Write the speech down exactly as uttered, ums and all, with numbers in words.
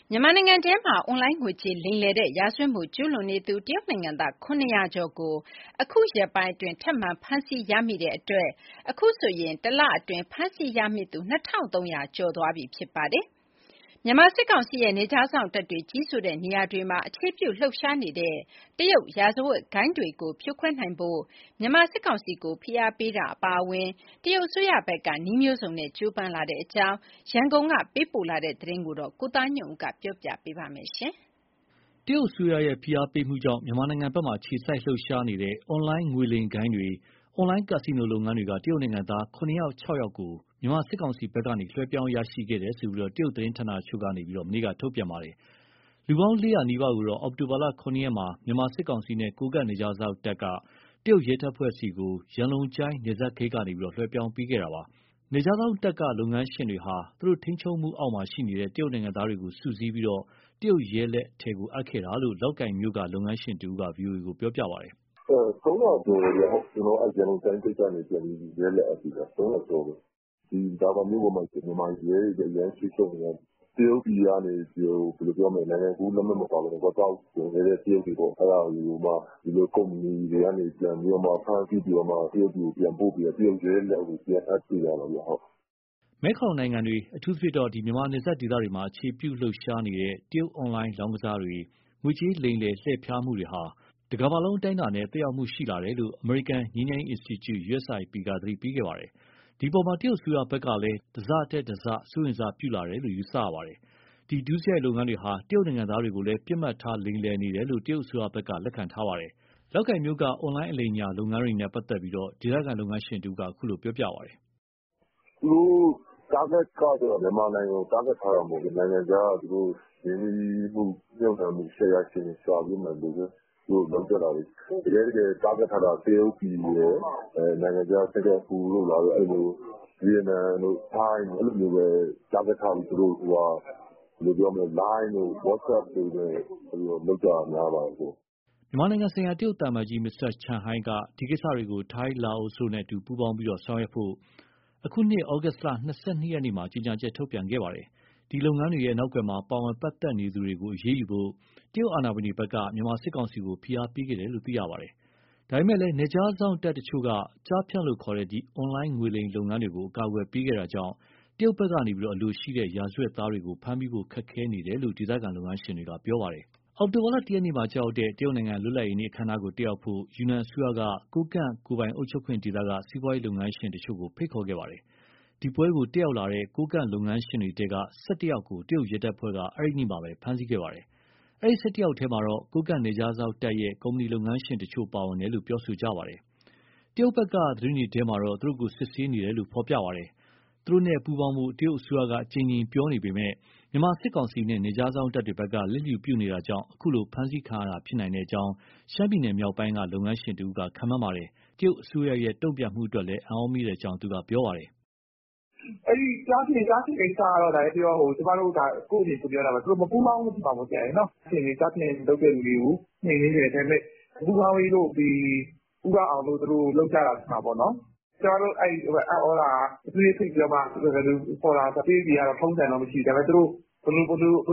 မြန်မာနိုင်ငံထဲမှာအွန်လိုင်းငွေကြေးလိမ်လည်တဲ့ရာဇဝတ်မှုကျူးလွန်နေသူတရုတ်နိုင်ငံသား၇၀၀ကျော်ကိုအခုရက်ပိုင်းအတွင်းထပ်မံဖမ်းဆီးရမိတဲ့အတွက်အခုဆိုရင်တလအတွင်းဖမ်းဆီးရမိသူ၂၃၀၀ကျော်သွားပြီဖြစ်ပါတယ်။မြန်မာစစ်ကောင်စီရဲ့နယ်ခြားစောင့်တပ်တွေကြီးစိုးတဲ့နေရာတွေမှာအခြေပြုလှုပ်ရှားနေတဲ့တရုတ်ရာဇဝတ်ဂိုဏ်းတွေကိုဖြိုခွဲနိုင်ဖို့မြန်မာစစ်ကောင်စီကိုဖိအားပေးတာအပါအဝင်တရုတ်အစိုးရဘက်ကနည်းမျိုးစုံနဲ့ကြိုးပမ်းလာတဲ့အကြောင်းရန်ကုန်ကပေးပို့လာတဲ့သတင်းကိုကိုသားညွန့်ဦးကပြောပြပေးပါမယ်။တရုတ်အစိုးရရဲ့ဖိအားပေးမှုကြောင့်မြန်မာနိုင်ငံဘက်မှာအခြေစိုက်လှုပ်ရှားနေတဲ့အွန်လိုင်းငွေလိမ်ဂိုဏ်းတွေအွန်လိုင်းကာစီနိုလုပ်ငန်းတွေကတရုတ်နိုင်ငံသား၇ယောက်၆ယောက်ကိုမြန်မာစစ်ကောင်စီဘက်ကလွှဲပြောင်းရရှိခဲ့တယ်လို့တရုတ်သတင်းဌာနတချို့ကမနေ့ကထုတ်ပြန်ပါတယ်။လူပေါင်း၄၀၀နီးပါးကိုတော့အောက်တိုဘာလ၇ရက်မှာမြန်မာစစ်ကောင်စီနဲ့ကိုးကန့်နယ်ခြားစောင့်တပ်ကတရုတ်ရဲတပ်ဖွဲ့ဆီကိုရန်လုံကျိုင်းနယ်စပ်ဂိတ်ကနေလွှဲပြောင်းပေးခဲ့တာပါ။နယ်ခြားစောင့်တပ်ကလုပ်ငန်းရှင်တွေဟာသူတို့ထိန်းချုပ်မှုအောက်မှာရှိနေတဲ့တရုတ်နိုင်ငံသားတွေကိုစုစည်းပြီးတရုတ်ရဲလက်ထဲအပ်ခဲ့တာလို့လောက်ကိုင်မြို့ကလုပ်ငန်းရှင်တဦးက ဗွီအိုအေကိုပြောပြပါတယ်။ "သုံးလကျော်တယ်ဗျ။ကျွန်တော်ရန်ကုန်တိုင်းဂိတ်ကနေပြန်ပြီးရဲလက်အပ်ပြီးတာသုံးလကျော်တယ်။ဒီဒါပါမြို့ပေါ်မှာမြန်မာရဲတွေအရမ်းချိတ်ချုပ်နေတာတရုတ်ပြည်ကနေဘယ်လိုပြောမလဲနိုင်ငံကူးလက်မှတ်မပါဘဲနဲ့သွားတောက်ဝင်နေတဲ့တရုတ်တွေပေါ့အဲ့ဒါကိုမှဒီလိုကုမ္ပဏီတွေကနေပြန်ပြီးတော့မှဖမ်းဆီးပြီးတော့မှတရုတ်ပြည်ပြန်ပို့ပြီးတရုတ်ရဲလက်ကိုပြန်အပ်ပေးရတာဗျဟုတ်။မဲခေါင်နိုင်ငံတွေအထူးသဖြင့်မြန်မာနယ်စပ်ဒေသတွေမှာအခြေပြုလှုပ်ရှားနေတဲ့တရုတ်အွန်လိုင်းလောင်းကစားတွေငွေကြေးလိမ်လည်လှည့်ဖျားမှုတွေဟာတကမ္ဘာလုံးအတိုင်းအတာနဲ့သက်ရောက်မှုရှိလာတယ်လို့အမေရိကန်ငြိမ်းချမ်းရေးအင်စတီကျု U S I P ကသတိပေးခဲ့ပါတယ်။ဒီအပေါ်တရုတ်အစိုးရဘက်ကလည်းတစထက်တစစိုးရိမ်စပြုလာတယ်လို့ယူဆရပါတယ်။ဒီဒုစရိုက်လုပ်ငန်းတွေဟာတရုတ်နိုင်ငံသားတွေကိုလည်းပစ်မှတ်ထားလိမ်လည်နေတယ်လို့တရုတ်အစိုးရဘက်ကလက်ခံထားပါတယ်။လောက်ကိုင်မြို့ကအွန်လိုင်းအလိမ်အညာလုပ်ငန်းတွေနဲ့ပတ်သက်လို့ဒေသခံလုပ်ငန်းရှင်တဦးကအခုလိုပြောပြပါတယ်။သူတို့ target ကတော့မြန်မာနိုင်ငံကို target ထားတာမဟုတ်ဘူးနိုင်ငံခြားကသူတို့ရင်းနှီးမှုမြှုပ်နှံမှုရှယ်ယာရှင်ရှာပြီးမှလို့ပဲသူတို့လုပ်ကြတာလေတကယ်တကယ် target ထားတာတရုတ်ပြည်ရယ်အဲနိုင်ငံခြားစက္ကန့်ပူလို့လာတော့အဲ့လိုဗီယက်နမ်တို့ထိုင်းအဲ့လိုမျိုးပဲ target ထားပြီးသူတို့ဟိုဟာဘယ်လိုပြောမလဲ line တို့ WhatsApp တို့နဲ့လုပ်ကြတာများပါတယ်မြန်မာနိုင်ငံဆိုင်ရာတရုတ်သံအမတ်ကြီးမစ္စတာချန်ဟိုင်းကဒီကိစ္စတွေကိုထိုင်းလာအိုတို့နဲ့အတူပူးပေါင်းပြီးဆောင်ရွက်ဖို့အခုနှစ်ဩဂုတ်လ၂၂ရက်နေ့မှာကြေညာချက်ထုတ်ပြန်ခဲ့ပါတယ်။ဒီလုပ်ငန်းတွေရဲ့နောက်ကွယ်မှာပါဝင်ပတ်သက်နေသူတွေကိုအရေးယူဖို့တရုတ်အာဏာပိုင်တွေဘက်ကမြန်မာစစ်ကောင်စီကိုဖိအားပေးခဲ့တယ်လို့သိရပါတယ်။ဒါပေမဲ့လည်းနယ်ခြားစောင့်တပ်တချို့ကကျားဖြန့်လို့ခေါ်တဲ့အွန်လိုင်းငွေလိမ်လုပ်ငန်းတွေကိုအကာအကွယ်ပေးခဲ့တာကြောင့်တရုတ်ဘက်ကနေအလိုရှိတဲ့ရာဇဝတ်သားတွေကိုဖမ်းမိဖို့ခက်ခဲနေတယ်လို့ဒေသခံလုပ်ငန်းရှင်တွေကပြောပါတယ်။အောက်တိုဘာလ၁ရက်နေ့မှာကျရောက်တဲ့တရုတ်နိုင်ငံလွတ်လပ်ရေးနေ့အခမ်းအနားကိုတက်ရောက်ဖို့ယူနန်အစိုးရကကိုးကန့်ကိုယ်ပိုင်အုပ်ချုပ်ခွင့်ဒေသကစီးပွားရေးလုပ်ငန်းရှင်တချို့ကိုဖိတ်ခေါ်ခဲ့ပါတယ်။ဒီပွဲကိုတက်ရောက်လာတဲ့ကိုးကန့်လုပ်ငန်းရှင်တွေထဲက၁၁ယောက်ကိုတရုတ်ရဲတပ်ဖွဲ့ကအဲ့ဒီနေ့မှာပဲဖမ်းဆီးခဲ့ပါတယ်။အဲ့ဒီ၁၁ယောက်ထဲမှာကိုးကန့်နယ်ခြားစောင့်တပ်ရဲ့ကုမ္ပဏီလုပ်ငန်းရှင်တချို့ပါဝင်တယ်လို့ပြောဆိုကြပါတယ်။တရုတ်ဘက်ကသတင်းတွေထဲမှာတော့သူတို့ကိုစစ်ဆေးနေတယ်လို့ဖော်ပြပါတယ်။သူတို့နဲ့ပူးပေါင်းဖို့တရုတ်အစိုးရကအကြိမ်ကြိမ်ပြောနေပေမဲ့မြန်မာစစ်ကောင်စီနဲ့နယ်ခြားစောင့်တပ်တွေဘက်ကလစ်လျူပြုနေတာကြောင့်အခုလိုဖမ်းဆီးခံရတာဖြစ်နိုင်ကြောင်းရှမ်းပြည်နယ်မြောက်ပိုင်းကလုပ်ငန်းရှင်တဦးကခန့်မှန်းပါတယ်။တရုတ်အစိုးရရဲ့တုံ့ပြန်မှုအတွက်လည်းအံ့ဩမိကြောင်းသူကပြောပါတယ်။အဲ့ဒီကြားဖြင့်ကြားဖြင့်ကိစ္စကတော့ဒါပြောဟိုကျမတို့ဒါကိုယ့်အနေကိုပြောတာပါသူတို့မပူးပေါင်းဘူးပါပေါ့ကြာရယ်နော်။အရှင်ကြားဖြင့်လုပ်တဲ့လူတွေကိုနှိမ်နေတယ်ဒါပေမဲ့ပူးပေါင်းရေးတို့ဒီပူးပေါင်းအောင်လို့သူတို့လုပ်ကြတာပါပေါ့နော်။ကျမတို့အဲ့ဟိုအော်လာသူတွေဖိတ်ပြောမှသူတို့ခေါ်တာတပြေးကြီးကတော့ထုံးစံတော့မရှိဘူးဒါပေမဲ့သူတို့ဘလို့ဘလို့